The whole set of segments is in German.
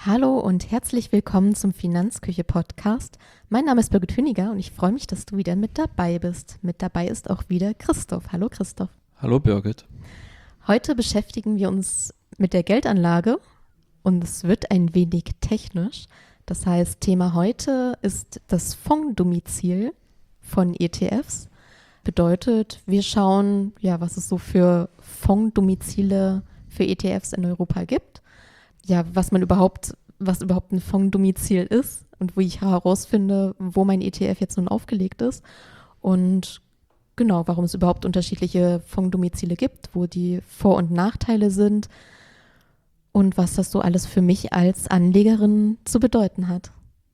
Hallo und herzlich willkommen zum Finanzküche-Podcast. Mein Name ist Birgit Hüniger und ich freue mich, dass du wieder mit dabei bist. Mit dabei ist auch wieder Christoph. Hallo Christoph. Hallo Birgit. Heute beschäftigen wir uns mit der Geldanlage und es wird ein wenig technisch. Das heißt, Thema heute ist das Fondsdomizil von ETFs. Bedeutet, wir schauen, was es so für Fondsdomizile für ETFs in Europa gibt. Was überhaupt ein Fondsdomizil ist und wo ich herausfinde, wo mein ETF jetzt nun aufgelegt ist und genau, warum es überhaupt unterschiedliche Fondsdomizile gibt, wo die Vor- und Nachteile sind und was das so alles für mich als Anlegerin zu bedeuten hat.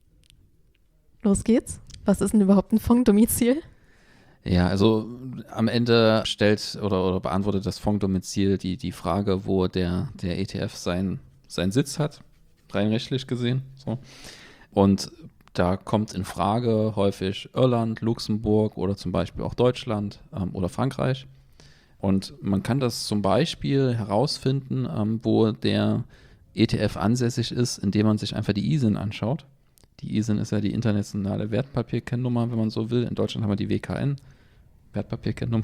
Los geht's. Was ist denn überhaupt ein Fondsdomizil? Ja, also am Ende stellt oder beantwortet das Fondsdomizil die Frage, wo der ETF seinen Sitz hat, rein rechtlich gesehen. So. Und da kommt in Frage häufig Irland, Luxemburg oder zum Beispiel auch Deutschland oder Frankreich. Und man kann das zum Beispiel herausfinden, wo der ETF ansässig ist, indem man sich einfach die ISIN anschaut. Die ISIN ist ja die internationale Wertpapierkennnummer, wenn man so will. In Deutschland haben wir die WKN, Wertpapierkennnummer.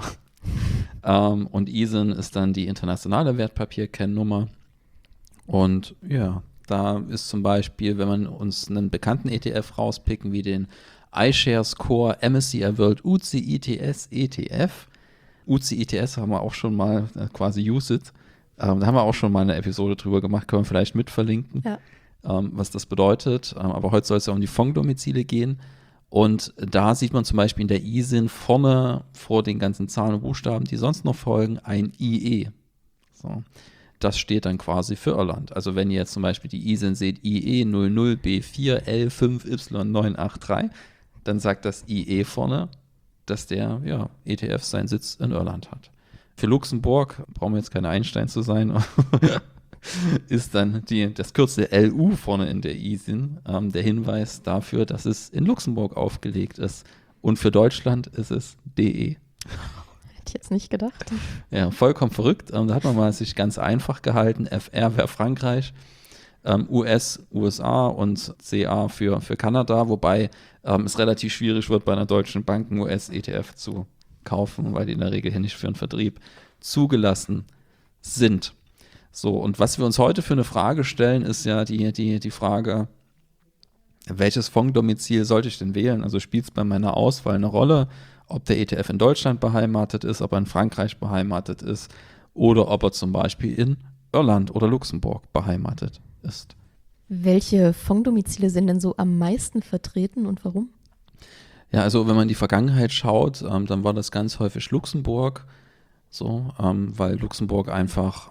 Und ISIN ist dann die internationale Wertpapierkennnummer. Und ja, da ist zum Beispiel, wenn man uns einen bekannten ETF rauspicken, wie den iShares Core MSCI World UCITS ETF. UCITS haben wir auch schon mal quasi UCITS. Da haben wir auch schon mal eine Episode drüber gemacht, können wir vielleicht mit verlinken, was das bedeutet. Aber heute soll es ja um die Fondsdomizile gehen. Und da sieht man zum Beispiel in der ISIN vorne vor den ganzen Zahlen und Buchstaben, die sonst noch folgen, ein IE. So. Das steht dann quasi für Irland. Also wenn ihr jetzt zum Beispiel die ISIN seht, IE 00B4L5Y983, dann sagt das IE vorne, dass der ETF seinen Sitz in Irland hat. Für Luxemburg, brauchen wir jetzt keine Einstein zu sein, ist dann das Kürzel LU vorne in der ISIN der Hinweis dafür, dass es in Luxemburg aufgelegt ist. Und für Deutschland ist es DE. Hätte ich jetzt nicht gedacht. Ja, vollkommen verrückt. Da hat man mal sich ganz einfach gehalten. FR wäre Frankreich, USA und CA für Kanada, wobei es relativ schwierig wird, bei einer deutschen Bank einen US-ETF zu kaufen, weil die in der Regel hier nicht für einen Vertrieb zugelassen sind. So, und was wir uns heute für eine Frage stellen, ist ja die Frage, welches Fondsdomizil sollte ich denn wählen? Also spielt es bei meiner Auswahl eine Rolle, ob der ETF in Deutschland beheimatet ist, ob er in Frankreich beheimatet ist oder ob er zum Beispiel in Irland oder Luxemburg beheimatet ist. Welche Fondsdomizile sind denn so am meisten vertreten und warum? Ja, also wenn man in die Vergangenheit schaut, dann war das ganz häufig Luxemburg, so, weil Luxemburg einfach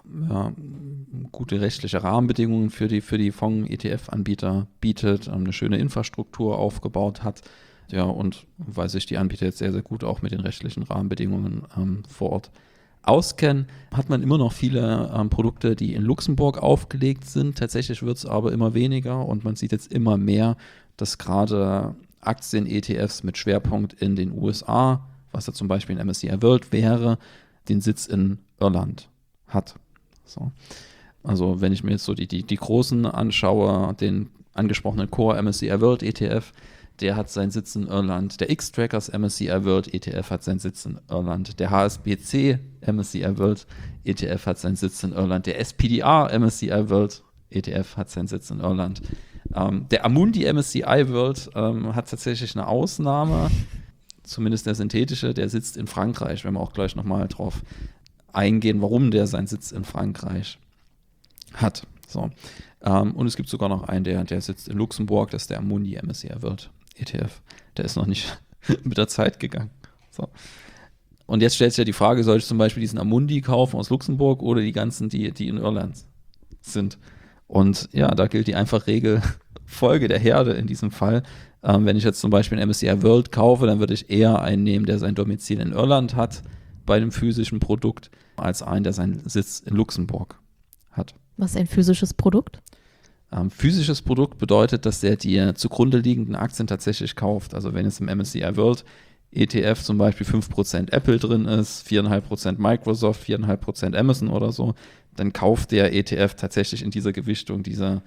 gute rechtliche Rahmenbedingungen für die Fonds-ETF-Anbieter bietet, eine schöne Infrastruktur aufgebaut hat, ja, und weil sich die Anbieter jetzt sehr, sehr gut auch mit den rechtlichen Rahmenbedingungen vor Ort auskennen, hat man immer noch viele Produkte, die in Luxemburg aufgelegt sind. Tatsächlich wird es aber immer weniger und man sieht jetzt immer mehr, dass gerade Aktien-ETFs mit Schwerpunkt in den USA, was ja zum Beispiel ein MSCI World wäre, den Sitz in Irland hat. So. Also wenn ich mir jetzt so die großen anschaue, den angesprochenen Core MSCI World ETF, der hat seinen Sitz in Irland. Der X-Trackers MSCI World ETF hat seinen Sitz in Irland. Der HSBC MSCI World ETF hat seinen Sitz in Irland. Der SPDR MSCI World ETF hat seinen Sitz in Irland. Der Amundi MSCI World hat tatsächlich eine Ausnahme, zumindest der synthetische, der sitzt in Frankreich. Wenn wir auch gleich nochmal drauf eingehen, warum der seinen Sitz in Frankreich hat. So. Und es gibt sogar noch einen, der sitzt in Luxemburg, das ist der Amundi MSCI World ETF. Der ist noch nicht mit der Zeit gegangen. So. Und jetzt stellt sich ja die Frage, soll ich zum Beispiel diesen Amundi kaufen aus Luxemburg oder die ganzen, die in Irland sind? Und ja, da gilt die einfache Regel, Folge der Herde in diesem Fall. Wenn ich jetzt zum Beispiel einen MSCI World kaufe, dann würde ich eher einen nehmen, der sein Domizil in Irland hat, bei einem physischen Produkt, als einen, der seinen Sitz in Luxemburg hat. Was ist ein physisches Produkt? Physisches Produkt bedeutet, dass der die zugrunde liegenden Aktien tatsächlich kauft. Also wenn jetzt im MSCI World ETF zum Beispiel 5% Apple drin ist, 4,5% Microsoft, 4,5% Amazon oder so, dann kauft der ETF tatsächlich in dieser Gewichtung diese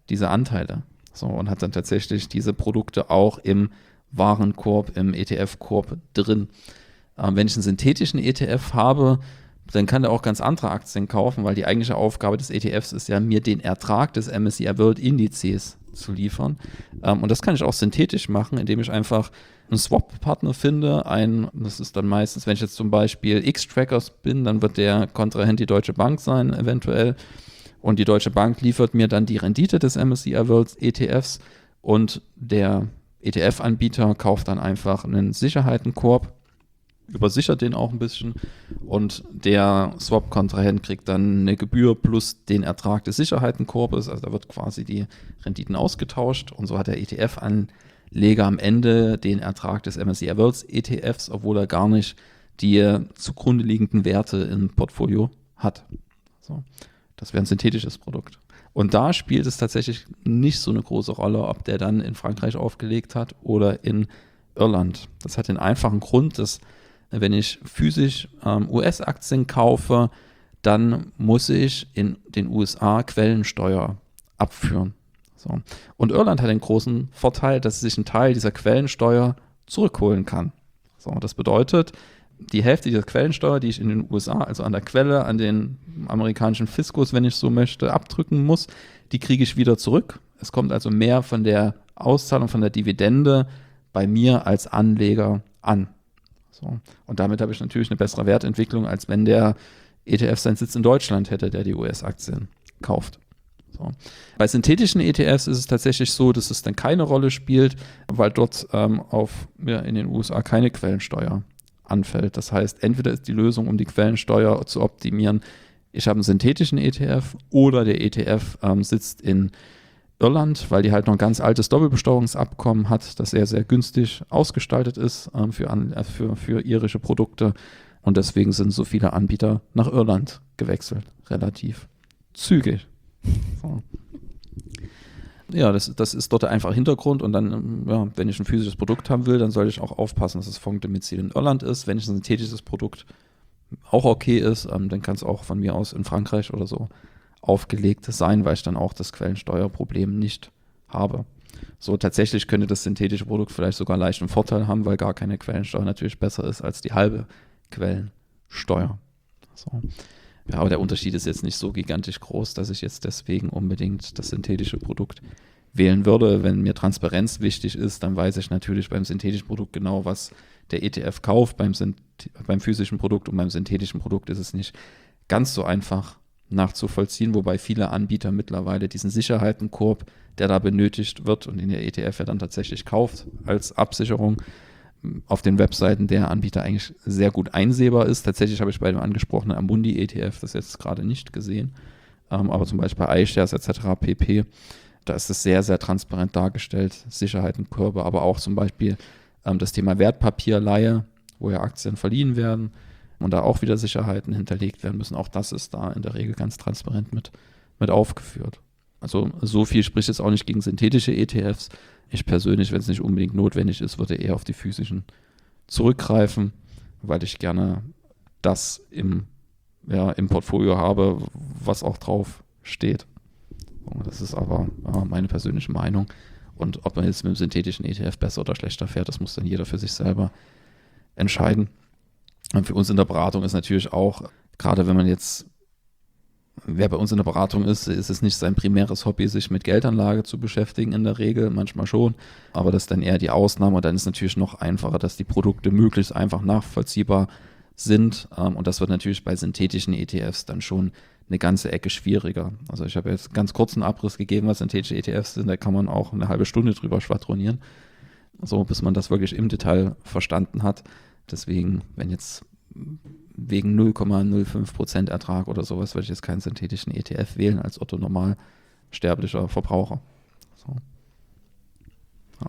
diese Anteile. So, und hat dann tatsächlich diese Produkte auch im Warenkorb, im ETF-Korb drin. Wenn ich einen synthetischen ETF habe, dann kann er auch ganz andere Aktien kaufen, weil die eigentliche Aufgabe des ETFs ist ja, mir den Ertrag des MSCI World Indizes zu liefern. Und das kann ich auch synthetisch machen, indem ich einfach einen Swap-Partner finde. Das ist dann meistens, wenn ich jetzt zum Beispiel X-Trackers bin, dann wird der Kontrahent die Deutsche Bank sein, eventuell. Und die Deutsche Bank liefert mir dann die Rendite des MSCI World ETFs und der ETF-Anbieter kauft dann einfach einen Sicherheitenkorb, übersichert den auch ein bisschen und der Swap-Kontrahent kriegt dann eine Gebühr plus den Ertrag des Sicherheitenkorbes, also da wird quasi die Renditen ausgetauscht und so hat der ETF-Anleger am Ende den Ertrag des MSCI World ETFs, obwohl er gar nicht die zugrunde liegenden Werte im Portfolio hat. So, das wäre ein synthetisches Produkt. Und da spielt es tatsächlich nicht so eine große Rolle, ob der dann in Frankreich aufgelegt hat oder in Irland. Das hat den einfachen Grund, dass wenn ich physisch US-Aktien kaufe, dann muss ich in den USA Quellensteuer abführen. So. Und Irland hat den großen Vorteil, dass es sich einen Teil dieser Quellensteuer zurückholen kann. So, das bedeutet, die Hälfte dieser Quellensteuer, die ich in den USA, also an der Quelle, an den amerikanischen Fiskus, wenn ich so möchte, abdrücken muss, die kriege ich wieder zurück. Es kommt also mehr von der Auszahlung, von der Dividende bei mir als Anleger an. So. Und damit habe ich natürlich eine bessere Wertentwicklung, als wenn der ETF seinen Sitz in Deutschland hätte, der die US-Aktien kauft. So. Bei synthetischen ETFs ist es tatsächlich so, dass es dann keine Rolle spielt, weil dort in den USA keine Quellensteuer anfällt. Das heißt, entweder ist die Lösung, um die Quellensteuer zu optimieren, ich habe einen synthetischen ETF oder der ETF sitzt in Irland, weil die halt noch ein ganz altes Doppelbesteuerungsabkommen hat, das sehr, sehr günstig ausgestaltet ist für irische Produkte. Und deswegen sind so viele Anbieter nach Irland gewechselt. Relativ zügig. So. Ja, das ist dort der einfache Hintergrund. Und dann, ja, wenn ich ein physisches Produkt haben will, dann sollte ich auch aufpassen, dass das Fondsdomizil in Irland ist. Wenn ich ein synthetisches Produkt auch okay ist, dann kann es auch von mir aus in Frankreich oder so aufgelegt sein, weil ich dann auch das Quellensteuerproblem nicht habe. So, tatsächlich könnte das synthetische Produkt vielleicht sogar einen leichten Vorteil haben, weil gar keine Quellensteuer natürlich besser ist als die halbe Quellensteuer. So. Ja, aber der Unterschied ist jetzt nicht so gigantisch groß, dass ich jetzt deswegen unbedingt das synthetische Produkt wählen würde. Wenn mir Transparenz wichtig ist, dann weiß ich natürlich beim synthetischen Produkt genau, was der ETF kauft beim physischen Produkt, und beim synthetischen Produkt ist es nicht ganz so einfach nachzuvollziehen, wobei viele Anbieter mittlerweile diesen Sicherheitenkorb, der da benötigt wird und den der ETF ja dann tatsächlich kauft als Absicherung, auf den Webseiten der Anbieter eigentlich sehr gut einsehbar ist. Tatsächlich habe ich bei dem angesprochenen Amundi ETF das jetzt gerade nicht gesehen, aber zum Beispiel bei iShares etc. pp., da ist es sehr, sehr transparent dargestellt, Sicherheitenkörbe, aber auch zum Beispiel das Thema Wertpapierleihe, wo ja Aktien verliehen werden und da auch wieder Sicherheiten hinterlegt werden müssen. Auch das ist da in der Regel ganz transparent mit aufgeführt. Also so viel spricht jetzt auch nicht gegen synthetische ETFs. Ich persönlich, wenn es nicht unbedingt notwendig ist, würde eher auf die physischen zurückgreifen, weil ich gerne das im Portfolio habe, was auch drauf steht. Das ist aber meine persönliche Meinung. Und ob man jetzt mit dem synthetischen ETF besser oder schlechter fährt, das muss dann jeder für sich selber entscheiden. Und für uns in der Beratung ist natürlich auch, gerade wer bei uns in der Beratung ist es nicht sein primäres Hobby, sich mit Geldanlage zu beschäftigen in der Regel, manchmal schon, aber das ist dann eher die Ausnahme. Und dann ist es natürlich noch einfacher, dass die Produkte möglichst einfach nachvollziehbar sind. Und das wird natürlich bei synthetischen ETFs dann schon eine ganze Ecke schwieriger. Also ich habe jetzt ganz kurz einen Abriss gegeben, was synthetische ETFs sind, da kann man auch eine halbe Stunde drüber schwadronieren, so bis man das wirklich im Detail verstanden hat. Deswegen, wenn jetzt wegen 0,05% Ertrag oder sowas, würde ich jetzt keinen synthetischen ETF wählen als Otto normal sterblicher Verbraucher. So. Ja.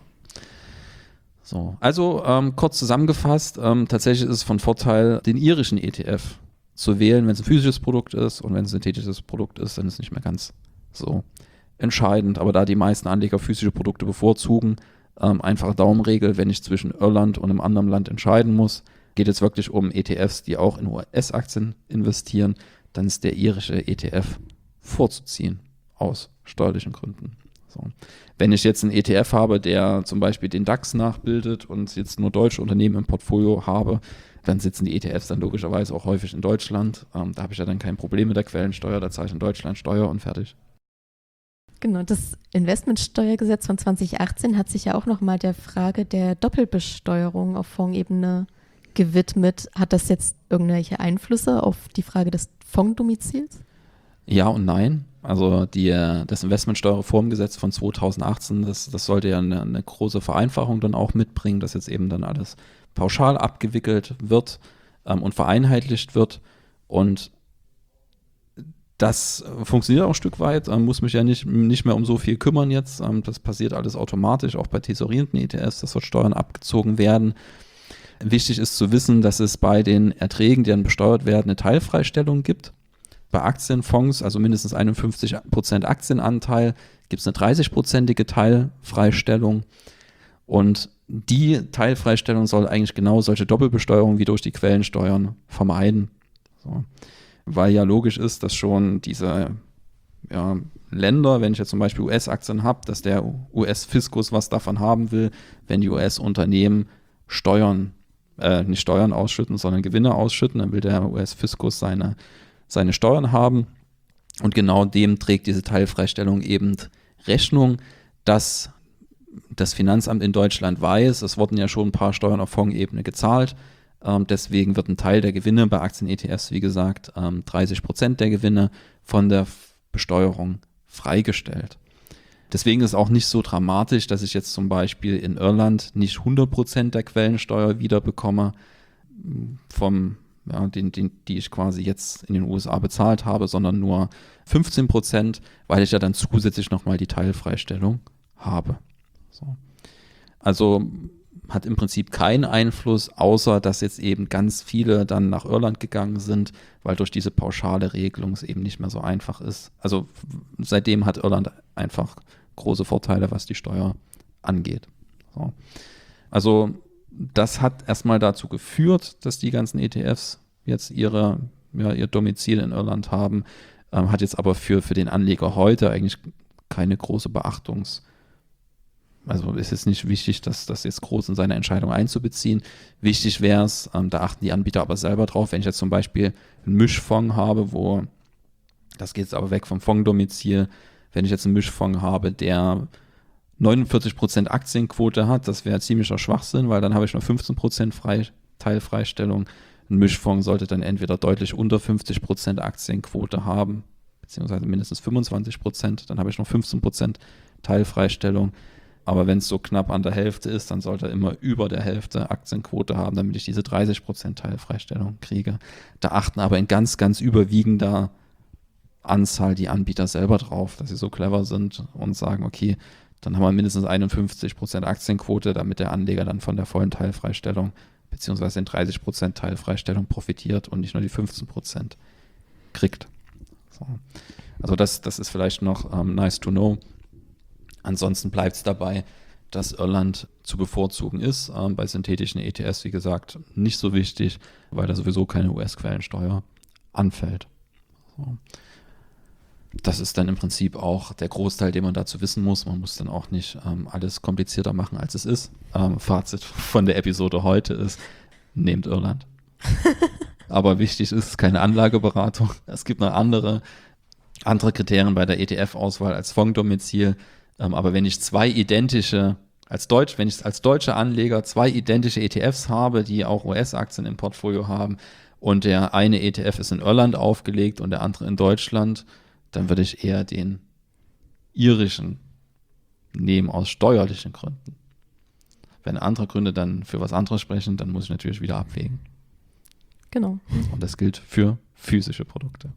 So. Also kurz zusammengefasst, tatsächlich ist es von Vorteil, den irischen ETF zu wählen, wenn es ein physisches Produkt ist, und wenn es ein synthetisches Produkt ist, dann ist es nicht mehr ganz so entscheidend. Aber da die meisten Anleger physische Produkte bevorzugen, einfache Daumenregel, wenn ich zwischen Irland und einem anderen Land entscheiden muss, geht es wirklich um ETFs, die auch in US-Aktien investieren, dann ist der irische ETF vorzuziehen, aus steuerlichen Gründen. So. Wenn ich jetzt einen ETF habe, der zum Beispiel den DAX nachbildet und jetzt nur deutsche Unternehmen im Portfolio habe, dann sitzen die ETFs dann logischerweise auch häufig in Deutschland. Da habe ich ja dann kein Problem mit der Quellensteuer, da zahle ich in Deutschland Steuer und fertig. Genau, das Investmentsteuergesetz von 2018 hat sich ja auch nochmal der Frage der Doppelbesteuerung auf Fondsebene gewidmet. Hat das jetzt irgendwelche Einflüsse auf die Frage des Fondsdomizils? Ja und nein. Also das Investmentsteuerreformgesetz von 2018, das sollte ja eine große Vereinfachung dann auch mitbringen, dass jetzt eben dann alles pauschal abgewickelt wird und vereinheitlicht wird. Und das funktioniert auch ein Stück weit, muss mich ja nicht mehr um so viel kümmern jetzt. Das passiert alles automatisch, auch bei tesorierenden ETFs, dass dort Steuern abgezogen werden. Wichtig ist zu wissen, dass es bei den Erträgen, die dann besteuert werden, eine Teilfreistellung gibt. Bei Aktienfonds, also mindestens 51% Aktienanteil, gibt es eine 30%ige Teilfreistellung. Und die Teilfreistellung soll eigentlich genau solche Doppelbesteuerung wie durch die Quellensteuern vermeiden. So. Weil ja logisch ist, dass schon diese Länder, wenn ich jetzt zum Beispiel US-Aktien habe, dass der US-Fiskus was davon haben will, wenn die US-Unternehmen nicht Steuern ausschütten, sondern Gewinne ausschütten, dann will der US-Fiskus seine Steuern haben. Und genau dem trägt diese Teilfreistellung eben Rechnung, dass das Finanzamt in Deutschland weiß, es wurden ja schon ein paar Steuern auf Fondsebene gezahlt. Deswegen wird ein Teil der Gewinne bei Aktien-ETFs, wie gesagt, 30% der Gewinne von der Besteuerung freigestellt. Deswegen ist es auch nicht so dramatisch, dass ich jetzt zum Beispiel in Irland nicht 100% der Quellensteuer wiederbekomme, die ich quasi jetzt in den USA bezahlt habe, sondern nur 15%, weil ich ja dann zusätzlich nochmal die Teilfreistellung habe. So. Also hat im Prinzip keinen Einfluss, außer dass jetzt eben ganz viele dann nach Irland gegangen sind, weil durch diese pauschale Regelung es eben nicht mehr so einfach ist. Also seitdem hat Irland einfach große Vorteile, was die Steuer angeht. So. Also das hat erstmal dazu geführt, dass die ganzen ETFs jetzt ihr Domizil in Irland haben, hat jetzt aber für den Anleger heute eigentlich keine große Also ist jetzt nicht wichtig, das jetzt groß in seine Entscheidung einzubeziehen. Wichtig wäre es, da achten die Anbieter aber selber drauf, wenn ich jetzt zum Beispiel einen Mischfonds habe, das geht jetzt aber weg vom Fondsdomizil, wenn ich jetzt einen Mischfonds habe, der 49% Aktienquote hat, das wäre ziemlicher Schwachsinn, weil dann habe ich nur 15% Teilfreistellung. Ein Mischfonds sollte dann entweder deutlich unter 50% Aktienquote haben, beziehungsweise mindestens 25%, dann habe ich noch 15% Teilfreistellung. Aber wenn es so knapp an der Hälfte ist, dann sollte er immer über der Hälfte Aktienquote haben, damit ich diese 30% Teilfreistellung kriege. Da achten aber in ganz, ganz überwiegender Anzahl die Anbieter selber drauf, dass sie so clever sind und sagen, okay, dann haben wir mindestens 51% Aktienquote, damit der Anleger dann von der vollen Teilfreistellung beziehungsweise den 30% Teilfreistellung profitiert und nicht nur die 15% kriegt. So. Also das ist vielleicht noch nice to know. Ansonsten bleibt es dabei, dass Irland zu bevorzugen ist. Bei synthetischen ETFs, wie gesagt, nicht so wichtig, weil da sowieso keine US-Quellensteuer anfällt. So. Das ist dann im Prinzip auch der Großteil, den man dazu wissen muss. Man muss dann auch nicht alles komplizierter machen, als es ist. Fazit von der Episode heute ist, nehmt Irland. Aber wichtig ist keine Anlageberatung. Es gibt noch andere Kriterien bei der ETF-Auswahl als Fondsdomizil. Aber wenn ich als deutscher Anleger zwei identische ETFs habe, die auch US-Aktien im Portfolio haben und der eine ETF ist in Irland aufgelegt und der andere in Deutschland, dann würde ich eher den irischen nehmen aus steuerlichen Gründen. Wenn andere Gründe dann für was anderes sprechen, dann muss ich natürlich wieder abwägen. Genau. Und das gilt für physische Produkte.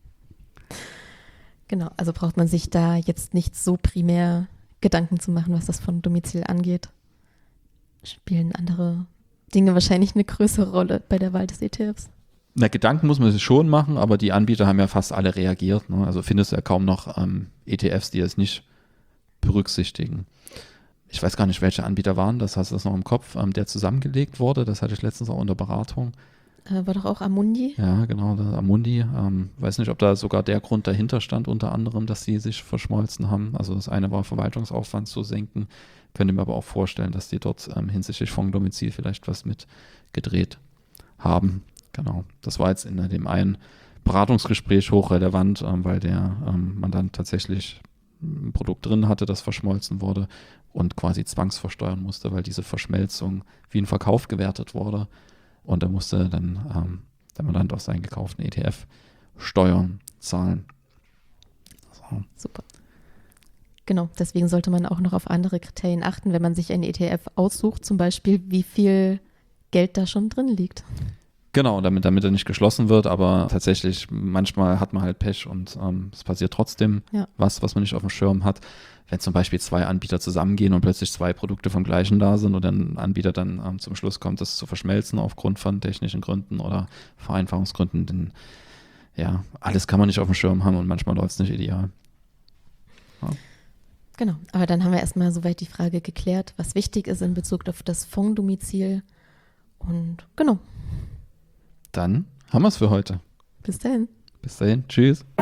Genau, also braucht man sich da jetzt nicht so primär Gedanken zu machen, was das von Domizil angeht. Spielen andere Dinge wahrscheinlich eine größere Rolle bei der Wahl des ETFs. Na, Gedanken muss man sich schon machen, aber die Anbieter haben ja fast alle reagiert. Ne? Also findest du ja kaum noch ETFs, die das nicht berücksichtigen. Ich weiß gar nicht, welche Anbieter waren das, hast du das noch im Kopf, der zusammengelegt wurde. Das hatte ich letztens auch in der Beratung. War doch auch Amundi. Ja, genau, Amundi. Weiß nicht, ob da sogar der Grund dahinter stand, unter anderem, dass sie sich verschmolzen haben. Also das eine war, Verwaltungsaufwand zu senken. Könnte mir aber auch vorstellen, dass die dort hinsichtlich Fonddomizil vielleicht was mit gedreht haben. Genau, das war jetzt in dem einen Beratungsgespräch hochrelevant, weil der Mandant tatsächlich ein Produkt drin hatte, das verschmolzen wurde und quasi zwangsversteuern musste, weil diese Verschmelzung wie ein Verkauf gewertet wurde. Und da musste dann der Mandant auf seinen gekauften ETF Steuern zahlen. So. Super. Genau, deswegen sollte man auch noch auf andere Kriterien achten, wenn man sich einen ETF aussucht, zum Beispiel, wie viel Geld da schon drin liegt. Genau, damit er nicht geschlossen wird, aber tatsächlich, manchmal hat man halt Pech und es passiert trotzdem was man nicht auf dem Schirm hat. Wenn zum Beispiel 2 Anbieter zusammengehen und plötzlich 2 Produkte vom gleichen da sind und ein Anbieter dann zum Schluss kommt, das zu verschmelzen aufgrund von technischen Gründen oder Vereinfachungsgründen, dann ja, alles kann man nicht auf dem Schirm haben und manchmal läuft es nicht ideal. Ja. Genau, aber dann haben wir erstmal soweit die Frage geklärt, was wichtig ist in Bezug auf das Fonddomizil. Und genau. Dann haben wir es für heute. Bis dahin. Bis dahin. Tschüss.